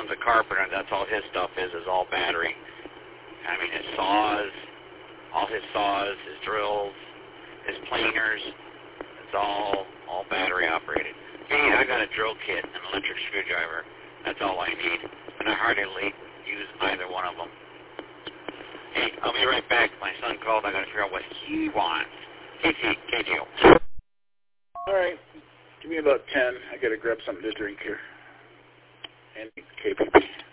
son's a carpenter. That's all his stuff is all battery. I mean, his saws, all his saws, his drills, his planers, it's all battery operated. Hey, I got a drill kit, an electric screwdriver. That's all I need. And I hardly use either one of them. Hey, I'll be right back. My son called. I got to figure out what he wants. KTO. All right. Give me about 10. I got to grab something to drink here. And KPP.